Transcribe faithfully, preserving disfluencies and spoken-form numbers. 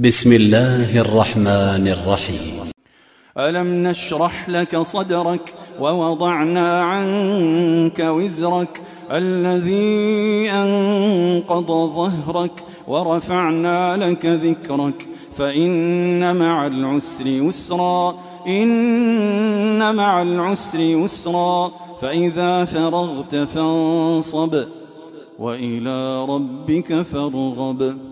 بسم الله الرحمن الرحيم. ألم نشرح لك صدرك ووضعنا عنك وزرك الذي أنقض ظهرك ورفعنا لك ذكرك فإن مع العسر يسرا إن مع العسر يسرا فإذا فرغت فانصب وإلى ربك فارغب.